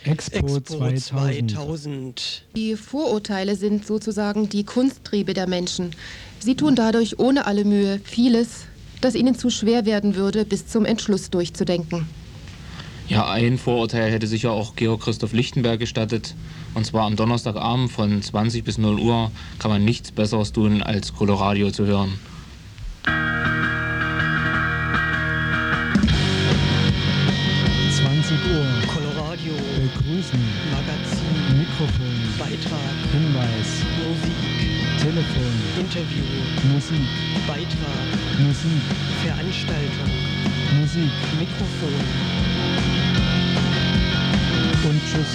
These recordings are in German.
Expo 2000. Die Vorurteile sind sozusagen die Kunsttriebe der Menschen. Sie tun dadurch ohne alle Mühe vieles, das ihnen zu schwer werden würde, bis zum Entschluss durchzudenken. Ja, ein Vorurteil hätte sicher auch Georg Christoph Lichtenberg gestattet. Und zwar am Donnerstagabend von 20 bis 0 Uhr kann man nichts Besseres tun, als Coloradio zu hören. Coloradio. Begrüßen. Magazin. Mikrofon. Beitrag. Hinweis. Musik. Telefon. Interview. Musik. Beitrag. Musik. Veranstaltung. Musik. Mikrofon. Und tschüss.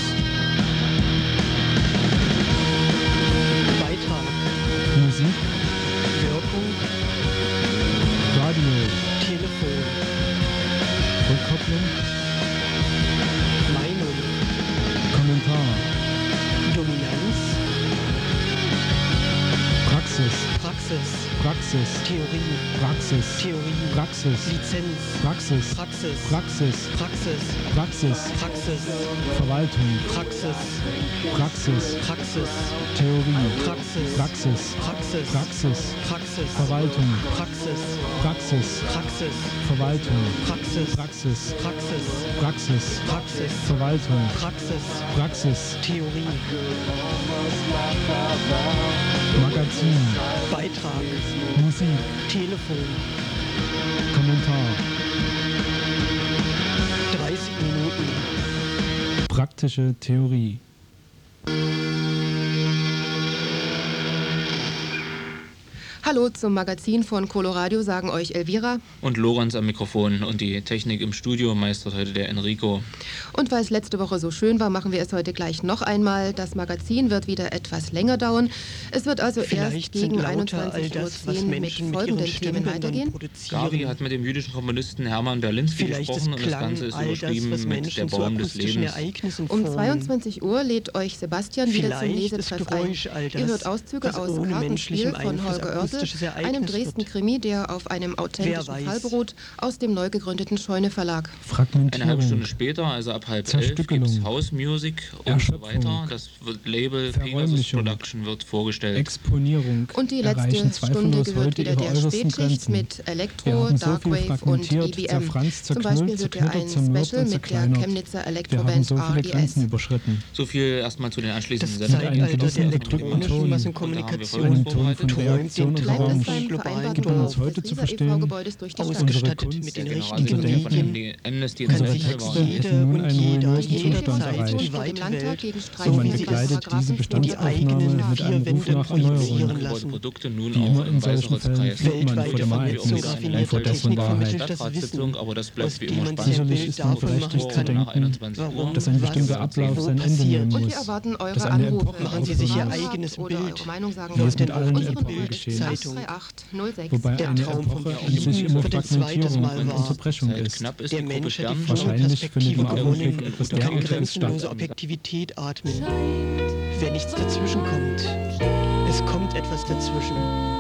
Beitrag. Musik. Wirkung. Radio. Telefon. Rückkopplung. Meinung. Kommentar. Dominanz. Praxis. Praxis. Theorie. Praxis. Lizenz. Praxis. Verwaltung. Praxis. Theorie. Praxis. Verwaltung. Praxis. Verwaltung. Praxis. Verwaltung. Praxis. Theorie. Magazin. Beitrag. Musik. Telefon. Kommentar. 30 Minuten. Praktische Theorie. Hallo zum Magazin von Coloradio, sagen euch Elvira. Und Lorenz am Mikrofon und die Technik im Studio meistert heute der Enrico. Und weil es letzte Woche so schön war, machen wir es heute gleich noch einmal. Das Magazin wird wieder etwas länger dauern. Es wird also erst gegen 21:10 Uhr mit folgenden Themen weitergehen. Gabi hat mit dem jüdischen Komponisten Hermann Berlinski gesprochen und das Ganze ist überschrieben mit Der Baum des Lebens. Um 22 Uhr lädt euch Sebastian wieder zum Lesetreff ein. Ihr hört Auszüge aus Kartenspiel von Holger Oertel, einem Dresden-Krimi, der auf einem authentischen Fall beruht, aus dem neu gegründeten Scheune Verlag. Eine halbe Stunde später, also ab 10:30, gibt es House Music und so weiter. Das Label Pegasus Production wird vorgestellt. Exponierung. Und die letzte Stunde gehört wieder der Spätschicht mit Elektro, Darkwave und EBM. Zum Beispiel wird ja ein Special mit der Chemnitzer Elektroband RES. So viel erstmal zu den anschließenden Sendungen. Das elektronischen Massenkommunikation, Ton von Reaktion und Raum gibt uns heute zu verstehen, ausgestattet mit den richtigen Medien, unsere Texte hätten nun einen ruinosen Zustand erreicht. So man begleitet diese Bestandsaufnahme mit einem Ruf nach Erneuerung. Wie immer in solchen Fällen flieht man vor dem Ereignis und vor dessen Wahrheit. Sicherlich ist man berechtigt zu denken, dass ein bestimmter Ablauf sein Ende nehmen muss, dass eine Epoche aufhören muss, wie es mit allen Epochen geschehen ist. Wobei eine Epoche an sich immer Fragmentierung und Unterbrechung ist. Wahrscheinlich findet im Augenblick etwas derartiges statt. Objektivität atmen. Wenn nichts dazwischen kommt, es kommt etwas dazwischen.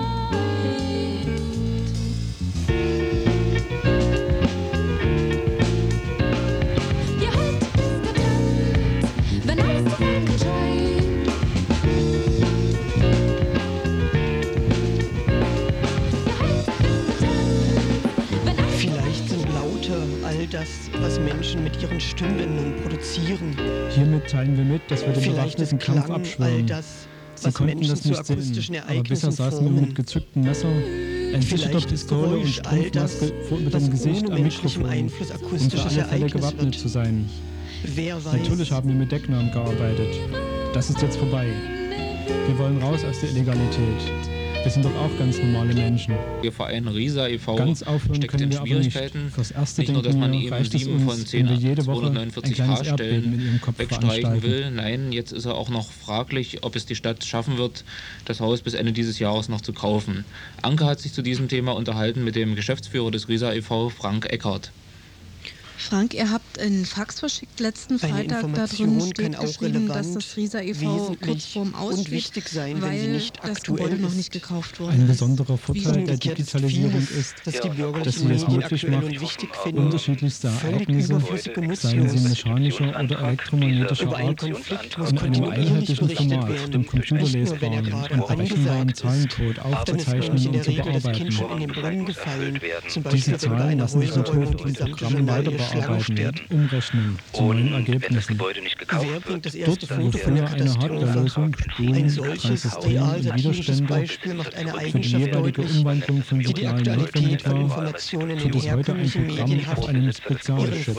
Das, was Menschen mit ihren Stimmbändern produzieren. Hiermit teilen wir mit, dass wir den bewaffneten Kampf abschwören. Sie konnten das nicht sehen, aber bisher saßen wir mit gezücktem Messer, entfesselter Pistole und Strumpfmaske mit dem Gesicht am Mikrofon, um für alle Fälle gewappnet zu sein. Natürlich haben wir mit Decknamen gearbeitet. Das ist jetzt vorbei. Wir wollen raus aus der Illegalität. Wir sind doch auch ganz normale Menschen. Ihr Verein Risa e.V. Ganz aufhören steckt können in wir aber nicht. Schwierigkeiten. Fürs erste Nicht nur, dass man eben reicht es 7 von uns, 10 wenn wir jede Woche ein 249 kleines Erdbeben in H-Stellen ihrem Kopf wegstreichen veranstalten. will. Nein, jetzt ist er auch noch fraglich, ob es die Stadt schaffen wird, das Haus bis Ende dieses Jahres noch zu kaufen. Anke hat sich zu diesem Thema unterhalten mit dem Geschäftsführer des Risa e.V., Frank Eckert. Frank, ihr habt einen Fax verschickt letzten Freitag. Da drin steht geschrieben, dass das Riesa e.V. kurz vorm Aus steht, weil das Gebäude noch nicht gekauft wurde. Ein besonderer Vorteil der Digitalisierung ist, dass sie es möglich macht, unterschiedlichste Ereignisse, seien sie mechanischer oder elektromagnetischer Art, in einem einheitlichen Format, dem computerlesbaren und berechenbaren Zahlencode aufzuzeichnen und zu bearbeiten. Diese Zahlen lassen sich mit Hilfe von Programmen weiter bearbeiten, umrechnen zu neuen Ergebnissen. Dort, wo früher eine Hardwarelösung Spulen, Transistoren und Widerstände für die jeweilige Umwandlung von Signalen notwendig war, tut es heute ein Programm auf einem Spezialchip.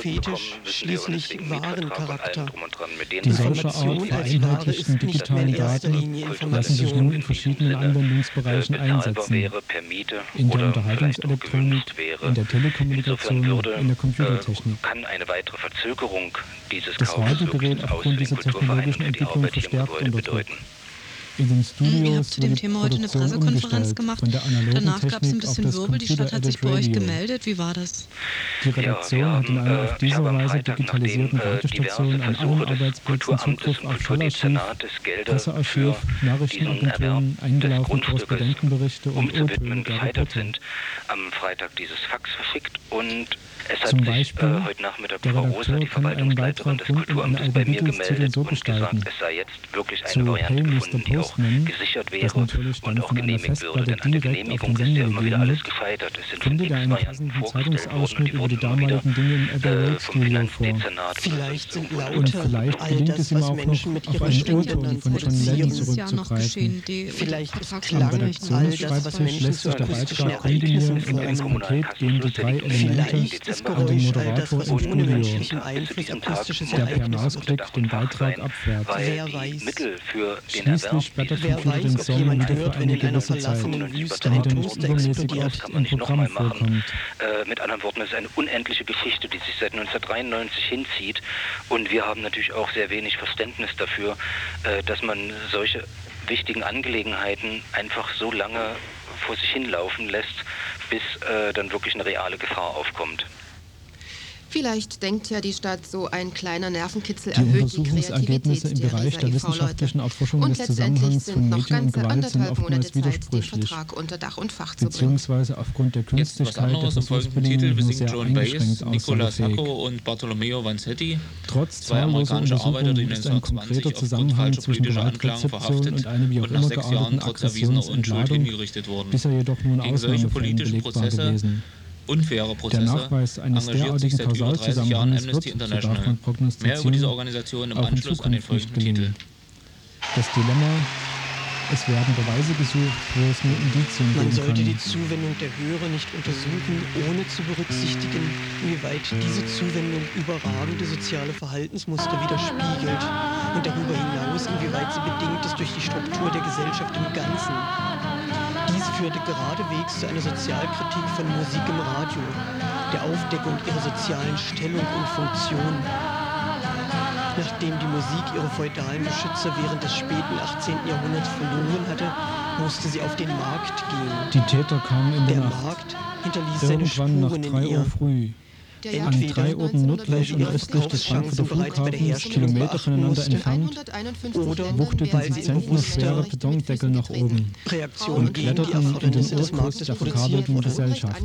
Die solcher Art vereinheitlichten digitalen Daten lassen sich nun in verschiedenen Anwendungsbereichen einsetzen. In der Unterhaltungselektronik, in der Telekommunikation, in der Computertechnik. Das Radiogerät aufgrund dieser technologischen Entwicklung verstärkt unterdrückt. In den Studios ihr habt zu dem Thema heute eine Pressekonferenz gemacht. Danach gab es ein bisschen Wirbel. Die Stadt hat sich bei euch gemeldet. Wie war das? Die Redaktion hat in einer auf diese Weise digitalisierten Radiostation an allen Arbeitsplätzen Zugriff auf Schallarchiv, Pressearchiv, Nachrichtenagenturen, eingelaufene Korrespondentenberichte und O-Töne der Reporter. Am Freitag dieses Fax verschickt und es Zum Beispiel, der Redakteur kann einen Beitrag rund um eine Alphabetistitel so gestalten. Zu Hey Mr. Postman, das natürlich dann von einer Festplatte direkt auf den Sender gegeben wird, findet er einen passenden Zeitungsausschnitt über die damaligen Dinge im Abbey Road Studio vor. Und vielleicht gelingt es ihm auch noch, auf einen O-Ton von John Lennon zurückzugreifen. Am Redaktionsschreibtisch lässt sich der Beitrag kombinieren und als Paket gehen die drei Elemente an den Moderator im Studio, der per Mausklick den Beitrag abfährt. Schließlich sperrt der Computer den Song wieder für eine gewisse Zeit, damit er nicht übermäßig oft im Programm vorkommt. Mit anderen Worten, es ist eine unendliche Geschichte, die sich seit 1993 hinzieht. Und wir haben natürlich auch sehr wenig Verständnis dafür, dass man solche wichtigen Angelegenheiten einfach so lange vor sich hinlaufen lässt, bis dann wirklich eine reale Gefahr aufkommt. Vielleicht denkt ja die Stadt, so ein kleiner Nervenkitzel die erhöht die Untersuchungsergebnisse im Bereich der wissenschaftlichen Erforschung des Zusammenhangs von Medien und Gewalt sind oftmals widersprüchlich, beziehungsweise aufgrund der Künstlichkeit der Versuchsbedingungen nur sehr eingeschränkt aussagefähig. Und Bartolomeo Vanzetti, Trotz zahlloser Untersuchungen ist ein konkreter Zusammenhang zwischen Gewaltrezeption und einer wie auch immer gearteten Aggressionsentladung bisher jedoch nur in Ausnahmefällen belegbar gewesen. Unfaire Prozesse. Der Nachweis eines derartigen Kausalzusammenhangs wird, so darf man prognostizieren, auch in Zukunft nicht gelingen. Das Dilemma: Es werden Beweise gesucht, wo es nur Indizien geben kann. Man sollte die Zuwendung der Hörer nicht untersuchen, ohne zu berücksichtigen, inwieweit diese Zuwendung überragende soziale Verhaltensmuster widerspiegelt und darüber hinaus, inwieweit sie bedingt ist durch die Struktur der Gesellschaft im Ganzen. Dies führte geradewegs zu einer Sozialkritik von Musik im Radio, der Aufdeckung ihrer sozialen Stellung und Funktion. Nachdem die Musik ihre feudalen Beschützer während des späten 18. Jahrhunderts verloren hatte, musste sie auf den Markt gehen. Die Täter kamen in der Nacht. Markt hinterließ seine Irgendwann nach Spuren 3 in ihr. Uhr früh. An 3 Orten nördlich und östlich des Frankfurter Flughafens, Kilometer voneinander entfernt, wuchteten sie zentnerschwere Betondeckel nach oben und kletterten in den Urkurs der verkabelten Gesellschaft.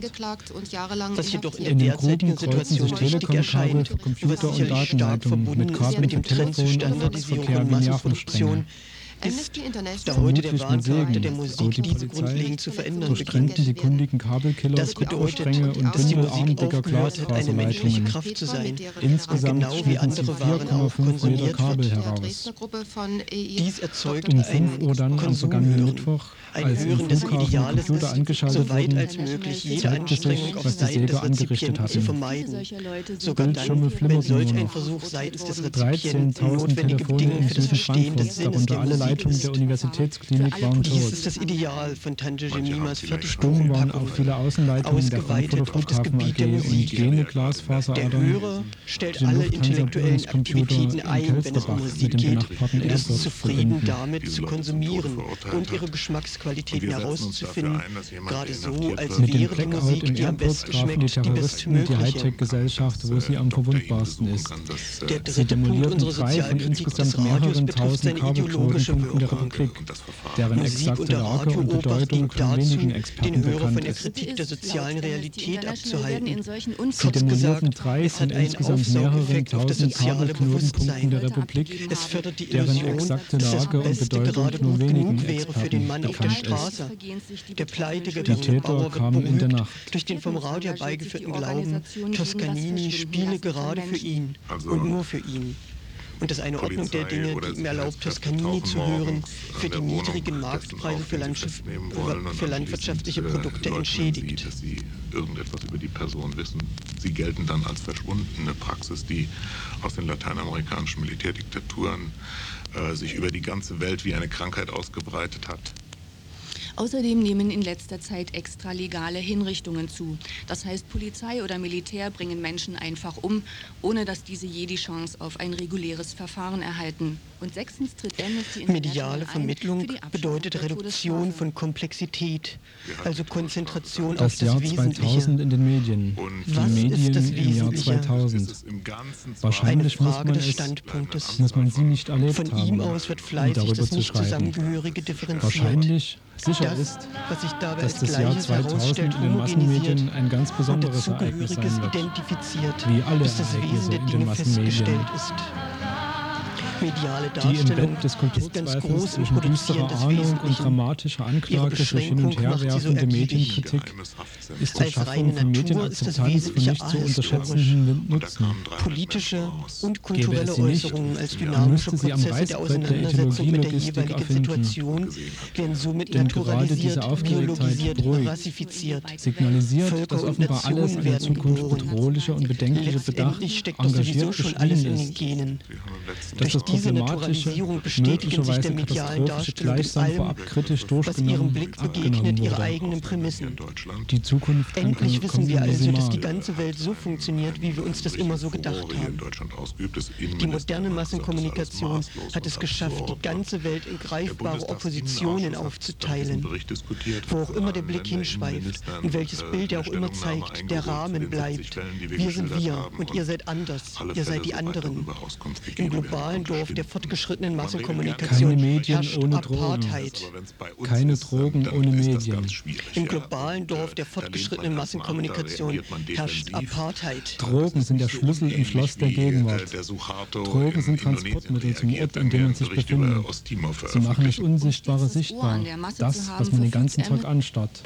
In den Gruben kreuzten sich Telekom-Kabel für Computer- und Datenleitungen mit Kabeln für Telefon- und Faxverkehr wie Nervenstränge. Vermutlich mit Segen, so die Polizei, durchtrennten die kundigen Kabelkiller Kupferstränge und bündelarmdicker Glasfaserleitungen. Insgesamt schnitten sie 4,5 Meter Kabel heraus. Um 5 Uhr dann am vergangenen Mittwoch, als im Flughafen Computer angeschaltet wurden, zeigte sich, was die Säger angerichtet hatten. Bildschirme flimmerten nur noch. 13.000 Telefone im Süden Frankfurts, darunter alle Leitung der Universitätsklinik waren tot. Dies ist das Ideal von Tante Jemimas Stumm waren auch viele Außenleitungen der Frankfurter Flughafen AG und jene Glasfaseradern, stellt die alle intellektuellen Aktivitäten in ein, wenn es um Kelsterbach Musik mit dem geht, benachbarten und ist Elsdorf zufrieden verbinden. damit zu konsumieren und ihre Geschmacksqualitäten herauszufinden, gerade so, als Mit dem wäre die Blackout Musik, im die am Airport besten trafen die schmeckt, die Terroristen die bestmögliche. Hightech-Gesellschaft, wo sie am verwundbarsten ist. Der Sie dritte Punkt demolierten unserer 3 von Sozialkritik insgesamt des Radios mehreren betrifft tausend seine ideologische Kabelknotenpunkten der Wirkung. Republik, deren Musik exakte und der Lage und Radiobeobacht Bedeutung dient von dazu, wenigen den Experten Hörer von bekannt der ist. Kritik der sozialen Realität abzuhalten. Sie Kurz demolierten gesagt, 3 es von hat einen insgesamt mehreren Aufsaugeffekt auf das tausend soziale Kabelknotenpunkten Bewusstsein. der Republik, Es fördert die deren Illusion, exakte dass das Lage und Beste Bedeutung gerade nur gut wenigen genug wäre für den Experten Mann auf der bekannt ist. Straße. Der pleitige Die Täter Bauer wird kamen in der beruhigt Nacht. durch den vom Radio herbeigeführten Glauben, Toscanini spiele gerade für ihn und nur für ihn. Und dass eine Ordnung der Dinge, die ihm erlaubt, Toscanini zu hören, für die niedrigen Marktpreise für landwirtschaftliche Produkte entschädigt. Dass sie irgendetwas über die Person wissen. Sie gelten dann als verschwundene Praxis, die aus den lateinamerikanischen Militärdiktaturen sich über die ganze Welt wie eine Krankheit ausgebreitet hat. Außerdem nehmen in letzter Zeit extralegale Hinrichtungen zu. Das heißt, Polizei oder Militär bringen Menschen einfach um, ohne dass diese je die Chance auf ein reguläres Verfahren erhalten. Und 6. tritt Amnesty International Mediale Vermittlung bedeutet Reduktion von Komplexität, also Konzentration auf Das Jahr das 2000 Wesentliche. in den Medien. Die Was ist Medien das im Jahr Wesentliche? 2000. Eine Wahrscheinlich muss Frage man, des Standpunktes. muss man sie nicht erlebt Von haben, ihm aus wird um fleißig darüber das zu nicht schreiben. Zusammengehörige differenziert. Wahrscheinlich sicher Das, ist, was sich dabei dass als das Jahr Gleiches 2000 herausstellt, in den homogenisiert Massenmedien ein ganz und besonderes Ereignis Dazugehöriges sein wird. identifiziert, Wie alle bis das Wesen Ereignisse der in Dinge den Massenmedien. festgestellt ist. Mediale Die im Darstellung Bett des ist ganz Kulturzweifels groß im zwischen Produzieren düsterer des Ahnung und Wesentlichen. dramatischer Anklage durch hin und her werfende Medienkritik ist zur Als Schaffung reine von Natur ist das Medienakzeptanz von Wesentliche nicht zu ahistorisch. unterschätzenden Nutzen. Politische und Gäbe kulturelle es sie nicht, Äußerungen als dann dynamische müsste sie am Prozesse der Reißbrett der Auseinandersetzung mit der Ethnologie-Logistik jeweiligen erfinden. Situation werden somit Denn gerade diese naturalisiert, Aufgeregtheit biologisiert, beruhigt, rassifiziert. signalisiert, Völker dass und offenbar alles Nationen in der werden Zukunft geboren. bedrohlicher und bedenklicher Bedacht, Letztendlich steckt doch sowieso engagiert schon alles in beschrieben den ist. Genen. Dass Durch das diese problematische, Naturalisierung bestätigen sich der möglicherweise medialen katastrophische Darstellung in gleichsam allem, vorab kritisch was ihrem durchgenommen, Blick abgenommen begegnet, ihre wurde. eigenen Prämissen. Die Zukunft kann Endlich kommen wissen wir also, dass minimal. die ganze Welt so funktioniert, wie wir uns das immer so gedacht haben. Die moderne Massenkommunikation hat es geschafft, die ganze Welt in greifbare Oppositionen aufzuteilen. Wo auch immer der Blick hinschweift und welches Bild er auch immer zeigt, der Rahmen bleibt. Wir sind wir und ihr seid anders. Ihr seid die anderen. Im globalen Dorf der fortgeschrittenen Massenkommunikation Keine Medien herrscht ohne Drogen. Apartheid. Keine Drogen ohne Medien. Im globalen Dorf der fortgeschrittenen Massenkommunikation herrscht Apartheid. Drogen sind der Schlüssel im Schloss der Gegenwart. Drogen sind Transportmittel zum Ort, an dem man sich befindet. Sie machen das Unsichtbare sichtbar. Das, was man den ganzen Tag anstarrt.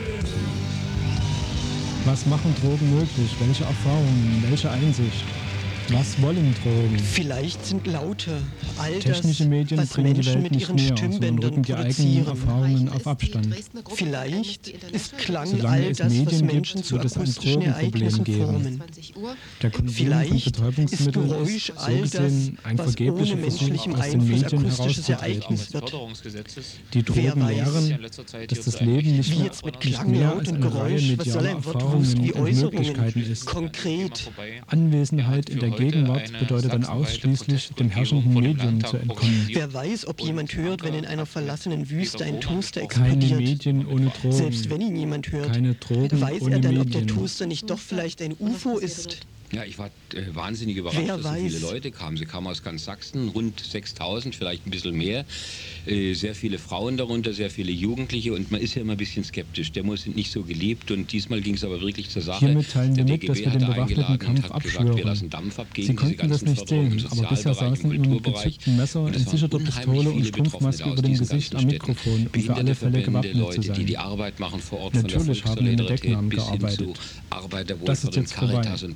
Was machen Drogen möglich? Welche Erfahrungen? Welche Einsicht? Was wollen Drogen? Vielleicht sind Laute, all Technische das, Medien was bringen die Menschen Welt mit nicht ihren näher, sondern Stimmbändern rücken die eigenen produzieren. Erfahrungen auf Abstand. Vielleicht ist Klang Solange all es das, was Medien Menschen gibt, zu wird es ein akustischen Drogenproblem Ereignissen geben. formen. Der Konsum von Vielleicht ist Betäubungsmitteln Geräusch ist so all das, gesehen ein was vergeblicher ohne Versuch, menschlichem aus den Einfluss Medien akustisches herauszutreten. Ereignis wird. Die Drogen Wer weiß, lehren, dass das Leben nicht Wie mehr, jetzt mit nicht Klang, mehr Laut als und eine Reihe Geräusch, was soll medialer ein Wortwust Erfahrungen wie und Möglichkeiten Äußerungen? ist. Konkret. Anwesenheit in der Gegenwart bedeutet dann ausschließlich dem herrschenden Medium zu entkommen. Wer weiß, ob jemand hört, wenn in einer verlassenen Wüste ein Toaster Keine explodiert. Medien ohne Drogen. Selbst wenn ihn jemand hört, Keine Drogen weiß ohne er dann, ob der Medien. Toaster nicht doch vielleicht ein UFO ist? Ja, ich war wahnsinnig überrascht, Wer dass so weiß. viele Leute kamen. Sie kamen aus ganz Sachsen, rund 6.000, vielleicht ein bisschen mehr. Sehr viele Frauen darunter, sehr viele Jugendliche und man ist ja immer ein bisschen skeptisch. Demos sind nicht so geliebt und diesmal ging es aber wirklich zur Sache. Hiermit teilen wir Der mit, dass DGB wir den hatte bewaffneten eingeladen Kampf und hat gesagt, abschwören. wir lassen Dampf abgeben, Sie konnten das nicht sehen, aber bisher saßen immer mit gezückten Messer, entsicherter Pistole und Strumpfmaske über dem Gesicht am Mikrofon, um für alle Fälle gewappnet Leute, zu die sein. Arbeit machen vor Ort Natürlich von haben wir der mit Decknamen bis hin zu gearbeitet. Das Arbeiterwohlfahrt ist und jetzt vorbei. Caritas und Pfarrer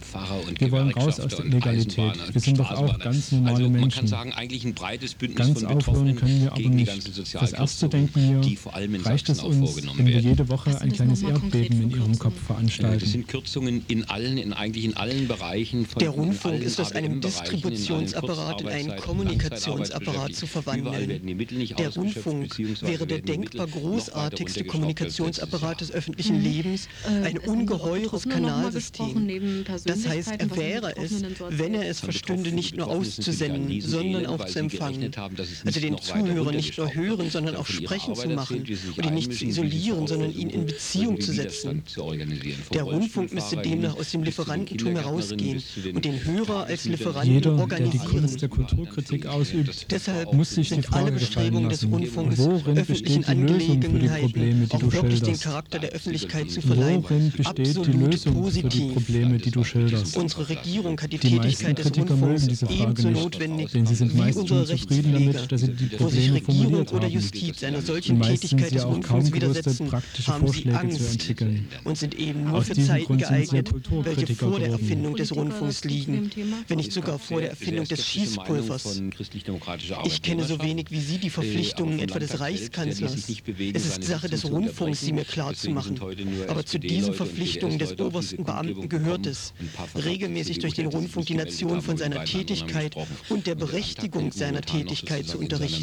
und wir wollen raus aus der Illegalität. Wir sind doch auch ganz normale Menschen. Man kann sagen, eigentlich ein breites Bündnis ganz von Betroffenen können wir aber gegen die nicht. ganzen Das erste denken wir, die vor allem in reicht es Sachsen auch uns, vorgenommen wenn wir werden. jede Woche ein kleines Erdbeben in ihrem Kopf veranstalten. Das sind Kürzungen eigentlich in allen Bereichen. Der Rundfunk ist aus einem Distributionsapparat in einen Kommunikationsapparat zu verwandeln. Der Rundfunk wäre der denkbar großartigste Kommunikationsapparat des öffentlichen Lebens, ein ungeheures Kanalsystem. Das heißt, er wäre es, wenn er es verstünde, nicht nur auszusenden, sondern auch zu empfangen. Also den Zuhörer nicht nur hören, sondern auch sprechen zu machen und ihn nicht zu isolieren, sondern ihn in Beziehung zu setzen. Der Rundfunk müsste demnach aus dem Lieferantentum herausgehen und den Hörer als Lieferanten organisieren. Der die Kunst der Kulturkritik ausübt, deshalb muss sich die sind Frage alle Bestrebungen des Rundfunks, worin öffentlichen besteht die Lösung für die Probleme, die auch du wirklich den schilderst? Charakter der Öffentlichkeit zu verleihen, Worin besteht die absolut Lösung positiv. für die Probleme, die du schilderst? Unsere Regierung hat die Die meisten Tätigkeit des Kritiker Rundfunks mögen diese Frage ebenso nicht, notwendig denn sie sind wie meist schon unsere zufrieden damit, dass sie die Wo sich Probleme Regierung formuliert oder haben. Justiz einer Und solchen meist sind Tätigkeit sie des auch kaum Rundfunks gerüstet, widersetzen, praktische haben sie Vorschläge zu Angst entwickeln. und sind eben nur Aus für diesem Zeiten Grund sind sie ja geeignet, welche Kulturkritiker vor der geworden. Erfindung des Rundfunks liegen, wenn nicht sogar vor der Erfindung des Schießpulvers. Ich kenne so wenig wie Sie die Verpflichtungen etwa des Reichskanzlers. Es ist Sache des Rundfunks, sie mir klarzumachen. Aber zu diesen Verpflichtungen des obersten Beamten gehört es, regelmäßig durch den Rundfunk die Nation von seiner Tätigkeit und der Berechtigung seiner Tätigkeit zu unterrichten.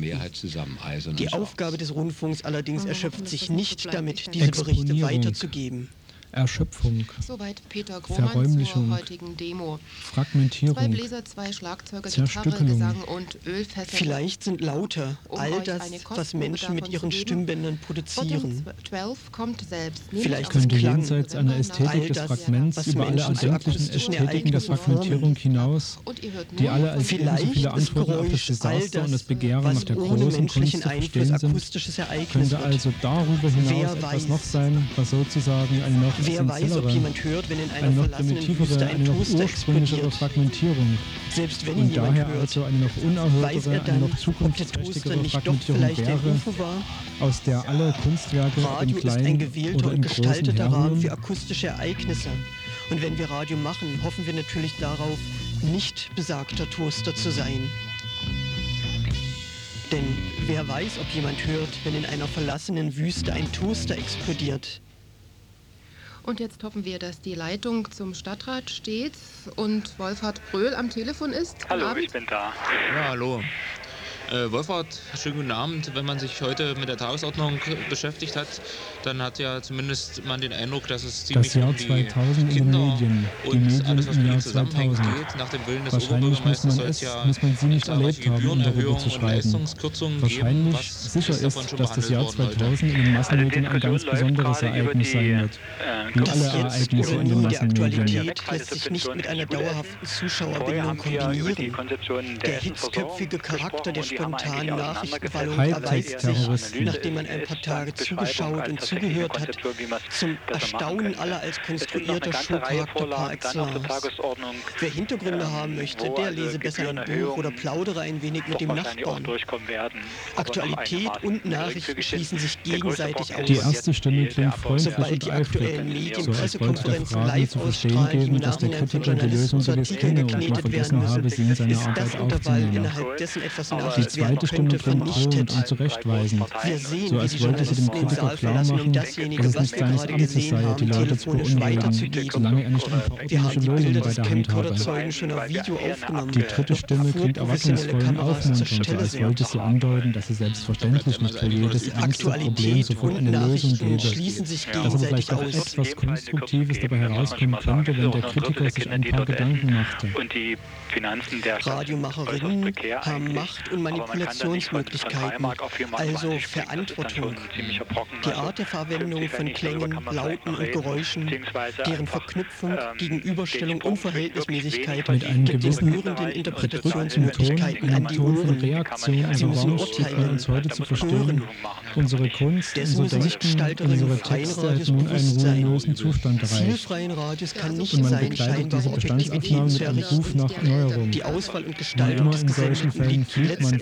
Die Aufgabe des Rundfunks allerdings erschöpft sich nicht damit, diese Berichte weiterzugeben. Erschöpfung, Soweit Peter Grohmann Verräumlichung, zur heutigen Demo. Fragmentierung, 2 Bläser, 2 Schlagzeuge, Gitarre, Gesang und Ölfässer. Vielleicht sind lauter all das, was Menschen mit ihren Stimmbändern produzieren. 12 kommt selbst. Vielleicht könnte Klang, jenseits einer Ästhetik des Fragments über alle erdenklichen Ästhetiken der Fragmentierung hinaus, die alle als ebenso viele Antworten auf das Desaster und das Begehren nach der großen Kunst zu verstehen sind, könnte also darüber hinaus etwas noch sein, was sozusagen eine noch wer weiß, ob jemand hört, wenn in einer verlassenen Wüste ein Toaster ursprünglichere Fragmentierung. Selbst wenn Und jemand daher hört, also eine noch unerhörtere, eine noch zukunftsträchtigere Fragmentierung wäre, aus der alle Kunstwerke Radio im ist ein Kleinen gewählter oder und im Großen gestalteter Rahmen herrühren. für akustische Ereignisse. Und wenn wir Radio machen, hoffen wir natürlich darauf, nicht besagter Toaster zu sein. Denn wer weiß, ob jemand hört, wenn in einer verlassenen Wüste ein Toaster explodiert. Und jetzt hoffen wir, dass die Leitung zum Stadtrat steht und Wolfhard Bröhl am Telefon ist. Hallo, ich bin da. Ja, hallo. Wolfhard, schönen guten Abend. Wenn man sich heute mit der Tagesordnung beschäftigt hat, dann hat ja zumindest man den Eindruck, dass es ziemlich Das Jahr um die 2000 in den Kinder Medien, die und Medien alles, was im mit Jahr ihnen zusammenhängt 2000. geht. Nach dem Willen des Wahrscheinlich Oberbürgermeisters muss man sie nicht erlebt haben, um darüber Gebührenerhöhungen zu und schreiben. Leistungskürzungen Wahrscheinlich geben. Was sicher ist davon ist, schon dass das Jahr behandelt worden 2000 in den Massenmedien ein ganz besonderes Ereignis sein wird. Wie alle Ereignisse in den Der Massenmedien. Aktualität lässt sich nicht mit einer dauerhaften Zuschauerbindung kombinieren. Der hitzköpfige Charakter der spontanen Nachrichtenballung erweist sich, nachdem man ein paar Tage zugeschaut und zugehört hat, zum Erstaunen aller als konstruierter Showcharakter par excellence. Wer Hintergründe haben möchte, der lese besser ein Buch oder plaudere ein wenig mit dem Nachbarn. Aktualität und Nachrichten schließen sich gegenseitig aus. Die erste Stimme klingt freundlich Sobald und die eifrig, aktuellen Medien so als wollte der Pressekonferenzen Frage live zu verstehen ausstrahlen, die geben, im dass der Nachhinein von Kritiker die Lösung Journalisten gewiss zu kenne Artikeln und man geknetet werden vergessen habe, müssen, sie in seiner ist Arbeit das Intervall, aufzunehmen. innerhalb dessen etwas Die Nachricht zweite werden Stimme könnte, klingt drohend vernichtet. und zurechtweisend, Wir sehen, so wie als die wollte sie dem Journalisten den Kritiker Saal klar verlassen, um machen, dasjenige, dass es was nicht wir seines gerade Amtes gesehen sei, haben, die Leute zu telefonisch beunruhigen, weiterzugeben. solange er nicht ein paar Wir haben ordentliche die Lösungen Bilder bei des der Hand habe. Camcorder-Zeugen schon auf Video aufgenommen. Die dritte Stimme klingt erwartungsvoll und aufmunternd, so als wollte sie andeuten, dass es selbstverständlich nicht für jedes ernste Problem sofort eine Lösung gäbe. Schließen sich Dass aber vielleicht auch etwas Konstruktives dabei herauskommen könnte, wenn der Kritiker sich ein paar Gedanken machte. Und die Finanzen der Radiomacherinnen haben Macht- und Manipulationsmöglichkeiten, also Verantwortung. Die Art der Verwendung von Klängen, Lauten und Geräuschen, deren Verknüpfung, Gegenüberstellung und Verhältnismäßigkeit Mit einem gibt den gewissen hörenden Interpretationsmöglichkeiten an einem die Ton von Ohren. Reaktion Sie und müssen Orange gibt man urteilen, uns heute zu verstehen. Unsere Kunst, Dessen unser müssen sich Denken, Gestalterinnen unsere freien Texte Radios hat nun einen bewusst sein. ruinösen Zustand Ziel erreicht. freien Radios kann nicht Und man sein, begleitet scheinbare diese Objektivität Bestandsaufnahme zu mit einem errichten. Ruf nach Erneuerung. Die Auswahl und Wie Gestaltung immer des in solchen Gesendeten Fällen liegt fühlt man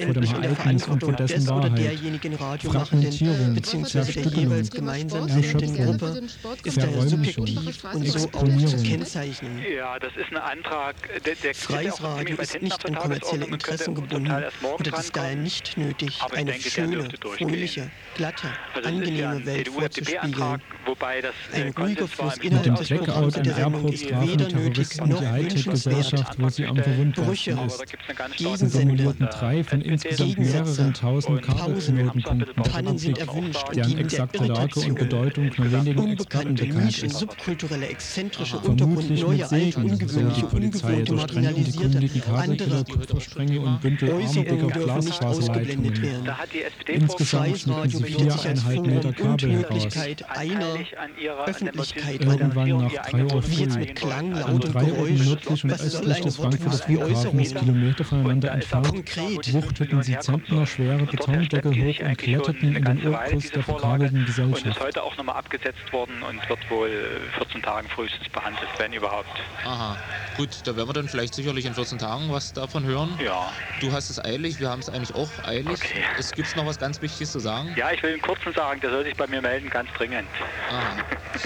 vor dem Ereignis und vor dessen Wahrheit. Fragmentierung, Zerstückelung, Erschöpfung, Verräumlichung, Exponierung. Ja, das ist ein Antrag, der Freies Radio ist nicht an kommerzielle Interessen gebunden und es ist daher nicht nötig, eine schöne, fröhliche, glatte, angenehme Welt vorzuspiegeln. Ein ruhiger Fluss innerhalb des Programms der Sendung ist weder nötig noch wünschenswert. Wo sie am verwundbarsten ist. Sie formulierten 3 von insgesamt mehreren tausend Kabelknotenpunkten, deren exakte Lage und Bedeutung nur wenigen Experten bekannt ist. Subkulturelle, exzentrische Untergrund, neue, alte, ungewöhnliche, ungewohnte, marginalisierte, andere Kupferstränge und Bündel armdicker Glasfaserleitungen. Insgesamt schnitten sie 4,5 Meter Kabel heraus. Einer Öffentlichkeit irgendwann nach 3 Uhr früh, an 3 Orten nördlich und östlich des Frankfurter Flughafens, Kilometer voneinander entfernt, wuchteten sie zentnerschwere Betondeckel hoch und kletterten in den Urkurs der verkabelten Gesellschaft. Und ist heute auch nochmal abgesetzt worden und wird wohl 14 Tagen frühestens behandelt, wenn überhaupt. Aha, gut, da werden wir dann vielleicht sicherlich in 14 Tagen was davon hören. Ja. Du hast es eilig, wir haben es eigentlich auch eilig. Okay. Es gibt noch was ganz Wichtiges zu sagen? Ja, ich will einen kurzen sagen, der soll sich bei mir melden, ganz dringend. Aha.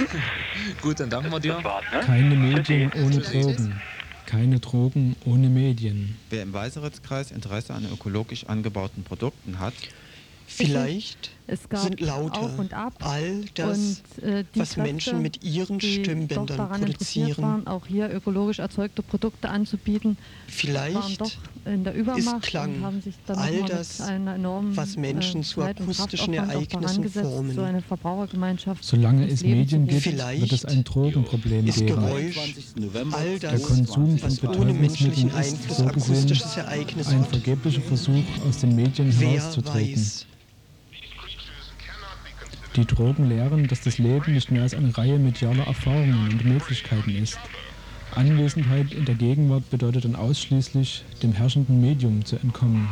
Gut, dann danken wir dir. Ne? Keine Medien ohne Drogen. Keine Drogen ohne Medien. Wer im Weißeritz-Kreis Interesse an ökologisch angebauten Produkten hat, vielleicht sind Laute all das, was Menschen mit ihren Stimmbändern produzieren. Waren, auch hier ökologisch erzeugte Produkte anzubieten. Vielleicht ist Klang all das, was Menschen zu akustischen Ereignissen formen. So eine Verbrauchergemeinschaft. Solange es Medien gibt, wird es ein Drogenproblem ist geben. Geräusch, all das, der Konsum von Betäubungsmitteln ist so gesehen ein vergeblicher Versuch, aus den Medien herauszutreten. Die Drogen lehren, dass das Leben nicht mehr als eine Reihe medialer Erfahrungen und Möglichkeiten ist. Anwesenheit in der Gegenwart bedeutet dann ausschließlich, dem herrschenden Medium zu entkommen.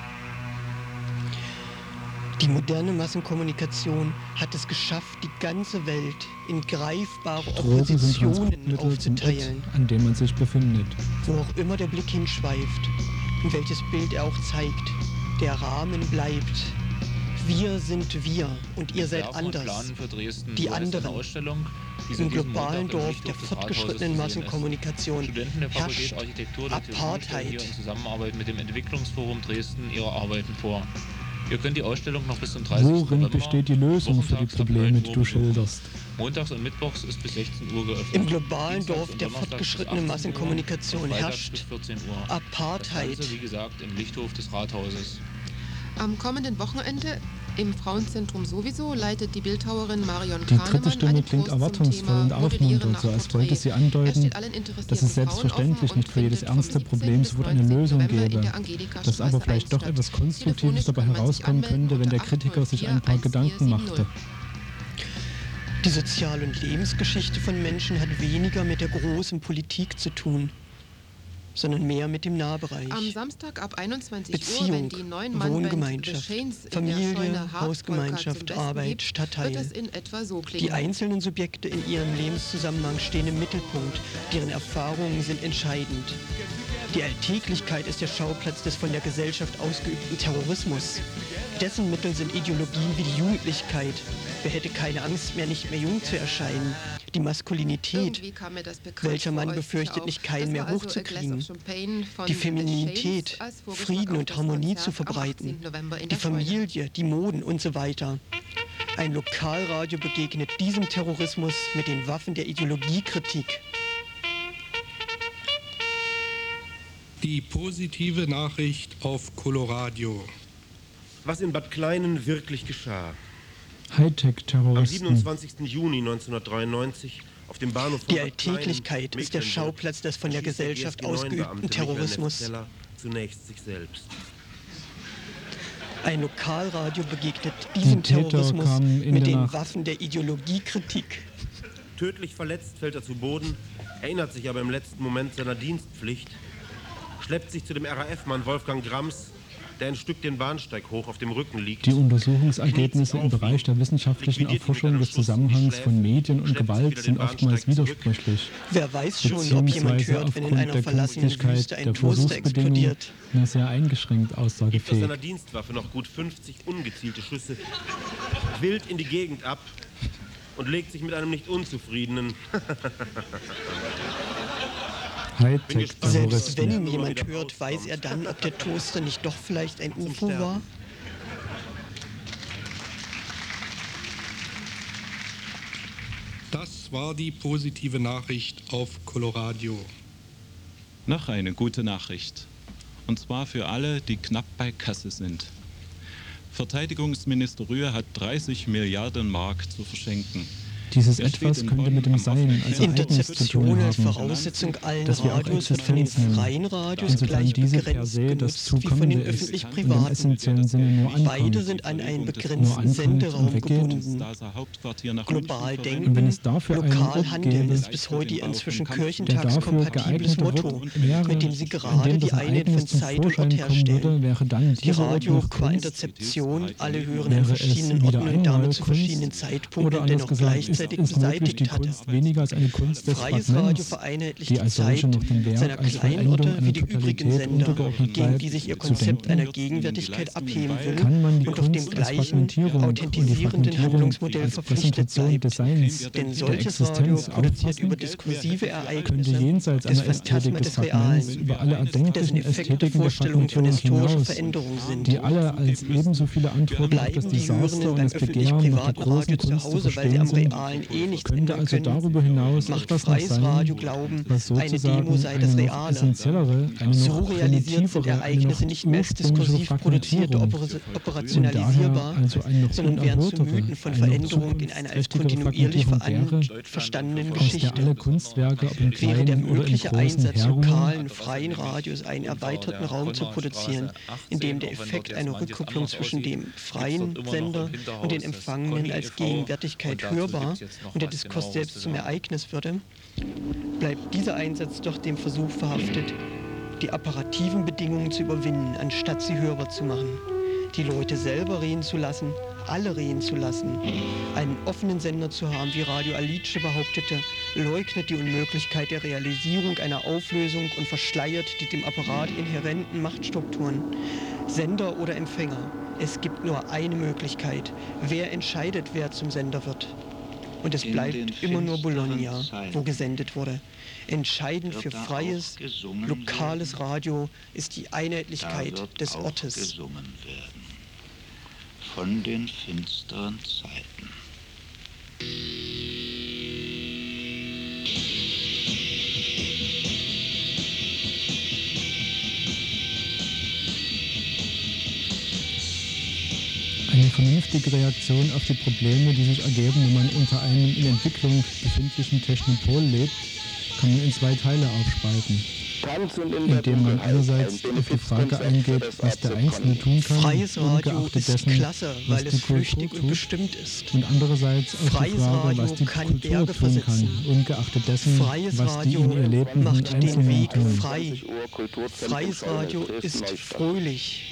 Die moderne Massenkommunikation hat es geschafft, die ganze Welt in greifbare Oppositionen aufzuteilen, an dem man sich befindet. Wo auch immer der Blick hinschweift und welches Bild er auch zeigt, der Rahmen bleibt. Wir sind wir und ihr seid anders. Die anderen. Im globalen Dorf der fortgeschrittenen Massenkommunikation herrscht Apartheid. In Zusammenarbeit mit dem Entwicklungsforum Dresden ihre Arbeiten vor. Ihr könnt die Ausstellung noch bis zum 30. November. Worin besteht die Lösung für die Probleme, die du schilderst? Montags und Mittwochs ist bis 16 Uhr geöffnet. Im globalen Dorf der fortgeschrittenen Massenkommunikation herrscht Apartheid. Also, wie gesagt, im Lichthof des Rathauses. Am kommenden Wochenende im Frauenzentrum sowieso leitet die Bildhauerin Marion Kahnemann. Die dritte Stimme klingt erwartungsvoll und aufmunternd, so als wollte sie andeuten, dass es selbstverständlich nicht für jedes ernste Problem sofort eine Lösung gäbe, dass aber vielleicht doch etwas Konstruktives dabei herauskommen könnte, wenn der Kritiker sich ein paar Gedanken machte. Die Sozial- und Lebensgeschichte von Menschen hat weniger mit der großen Politik zu tun, sondern mehr mit dem Nahbereich. Am Samstag ab 21 Beziehung, Uhr, wenn die neuen Wohngemeinschaft, Familie, Hausgemeinschaft, Arbeit, Stadtteil. Die einzelnen Subjekte in ihrem Lebenszusammenhang stehen im Mittelpunkt, deren Erfahrungen sind entscheidend. Die Alltäglichkeit ist der Schauplatz des von der Gesellschaft ausgeübten Terrorismus. Dessen Mittel sind Ideologien wie die Jugendlichkeit. Wer hätte keine Angst mehr, nicht mehr jung zu erscheinen? Die Maskulinität. Welcher Mann befürchtet nicht, keinen mehr hochzukriegen? Die Femininität, Frieden und Harmonie zu verbreiten. Die Familie, die Moden und so weiter. Ein Lokalradio begegnet diesem Terrorismus mit den Waffen der Ideologiekritik. Die positive Nachricht auf Coloradio. Was in Bad Kleinen wirklich geschah. Hightech-Terroristen. Am 27. Juni 1993 auf dem Bahnhof von Die Alltäglichkeit ist der Schauplatz des von der Gesellschaft ausgeübten Terrorismus. Zunächst sich selbst. Ein Lokalradio begegnet diesem Terrorismus mit den Waffen der Ideologiekritik. Tödlich verletzt fällt er zu Boden, erinnert sich aber im letzten Moment seiner Dienstpflicht, schleppt sich zu dem RAF-Mann Wolfgang Grams, der ein Stück den Bahnsteig hoch auf dem Rücken liegt. Die Untersuchungsergebnisse im Bereich der wissenschaftlichen Erforschung des Zusammenhangs von Medien und Gewalt sind oftmals widersprüchlich. Wer weiß schon, ob jemand hört, wenn in einer verlassenen Wüste ein Toaster explodiert. Nur sehr eingeschränkt aussagefähig. Gibt aus seiner Dienstwaffe noch gut 50 ungezielte Schüsse, wild in die Gegend ab und legt sich mit einem nicht unzufriedenen Selbst wenn ihn jemand hört, weiß er dann, ob der Toaster nicht doch vielleicht ein UFO war? Das war die positive Nachricht auf Coloradio. Noch eine gute Nachricht. Und zwar für alle, die knapp bei Kasse sind. Verteidigungsminister Rühe hat 30 Milliarden Mark zu verschenken. Dieses Etwas könnte mit dem Sein als Ereignis zu tun haben, Voraussetzung allen dass wir auch Existenz nennen. Insofern diese per se das Zukommende ist und im essentiellen Sinne nur ankommt. Beide sind an einen begrenzten Senderaum gebunden. Global denken, und wenn es dafür lokal handeln ist bis heute ihr inzwischen kirchentagskompatibles Motto, mit dem sie gerade die Einheit von Zeit und Ort herstellen. Die Radio qua alle hören an verschiedenen Orten und damit zu verschiedenen Zeitpunkten, dennoch gleichzeitig ist möglich, die Kunst weniger als eine Kunst des Fragments, die als solche noch dem Werk als Vollendung einer Totalität untergeordnet bleibt, die sich ihr Konzept einer Gegenwärtigkeit abheben will kann man die und auf dem Kunst als gleichen Fragmentierung und die Fragmentierung als Präsentation des Seins, denn der solches Radio Existenz produziert über auffassen, diskursive könnte Ereignisse jenseits einer Ästhetik des Fragments über alle erdenklichen Ästhetiken der Fragmentierung hinaus, die alle als ebenso viele Antworten auf das Desaster und das Begehren nach der großen Kunst zu verstehen sind, könnte also darüber hinaus etwas noch sein, was sozusagen eine noch essentiellere, eine noch primitivere, eine noch ursprüngliche Fragmentierung und daher also eine noch unerhörtere, eine noch zukunftsträchtigere Fragmentierung wäre, aus der alle Kunstwerke, ob im Kleinen oder im Großen, lokalen, freien Radios einen erweiterten Raum zu produzieren, in dem der Effekt einer Rückkopplung zwischen dem freien Sender und den Empfangenen als Gegenwärtigkeit hörbar und der Diskurs selbst zum Ereignis würde, bleibt dieser Einsatz doch dem Versuch verhaftet, die apparativen Bedingungen zu überwinden, anstatt sie hörbar zu machen. Die Leute selber reden zu lassen, alle reden zu lassen. Einen offenen Sender zu haben, wie Radio Alice behauptete, leugnet die Unmöglichkeit der Realisierung einer Auflösung und verschleiert die dem Apparat inhärenten Machtstrukturen. Sender oder Empfänger, es gibt nur eine Möglichkeit. Wer entscheidet, wer zum Sender wird? Und es bleibt immer nur Bologna, wo gesendet wurde. Entscheidend für freies, lokales Radio ist die Einheitlichkeit des Ortes. Von den finsteren Zeiten. Eine vernünftige Reaktion auf die Probleme, die sich ergeben, wenn man unter einem in Entwicklung befindlichen Technopol lebt, kann man in zwei Teile aufspalten. Indem man einerseits auf die Frage eingeht, was der Einzelne tun kann, Freies Radio ist dessen, klasse, weil es flüchtig und bestimmt ist. Und andererseits auf die Frage, was die Kultur tun kann, ungeachtet dessen, was die in ihr lebenden Einzelnen tun. Freies Radio ist fröhlich.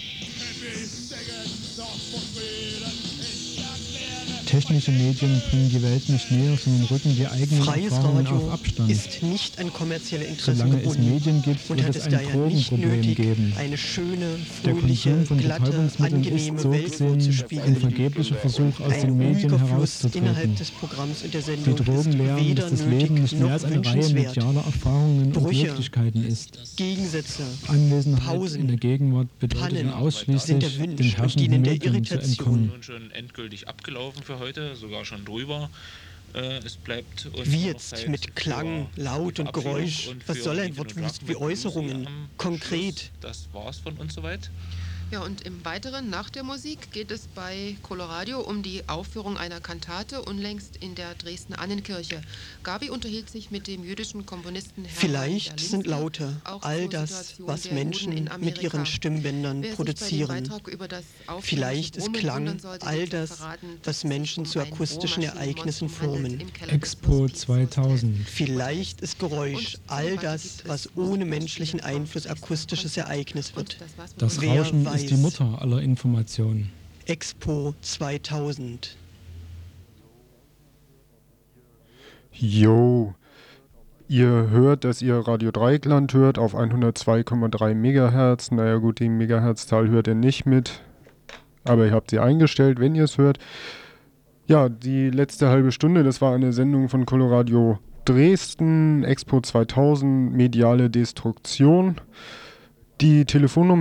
Technische Medien bringen die Welt nicht näher, sondern rücken die eigenen Erfahrungen auf Abstand. Ist nicht an kommerzielle Interessen Solange gebunden es Medien gibt, wird es ein Drogenproblem geben. Eine schöne, Der Konsum von Betäubungsmitteln ist so gesehen ein vergeblicher Versuch, aus den Medien herauszutreten. Die Drogen lehren, dass das Leben nicht mehr als eine Reihe medialer Erfahrungen und Möglichkeiten ist. Anwesenheit in der Gegenwart bedeutet ausschließlich, den herrschenden Medien zu entkommen. Nun schon endgültig abgelaufen für heute, sogar schon drüber. Es bleibt uns wie jetzt mit Klang, Laut und Geräusch. Was soll ein Wortwust wie Äußerungen? Konkret. Das war's von uns soweit. Ja, und im Weiteren, nach der Musik, geht es bei Coloradio um die Aufführung einer Kantate unlängst in der Dresdner Annenkirche. Gabi unterhielt sich mit dem jüdischen Komponisten Hermann Vielleicht sind Laute all das, was Menschen mit ihren Stimmbändern produzieren. Vielleicht ist Klang all das, was Menschen zu akustischen Ereignissen formen. Expo 2000. Vielleicht ist Geräusch all das, was ohne menschlichen Einfluss akustisches Ereignis wird. Das Rauschen ist die Mutter aller Informationen. Expo 2000. Jo, ihr hört, dass ihr Radio Dreieckland hört auf 102,3 Megahertz. Naja gut, die Megahertzzahl hört ihr nicht mit, aber ihr habt sie eingestellt, wenn ihr es hört. Ja, die letzte halbe Stunde, das war eine Sendung von Coloradio Dresden, Expo 2000, mediale Destruktion. Die Telefonnummer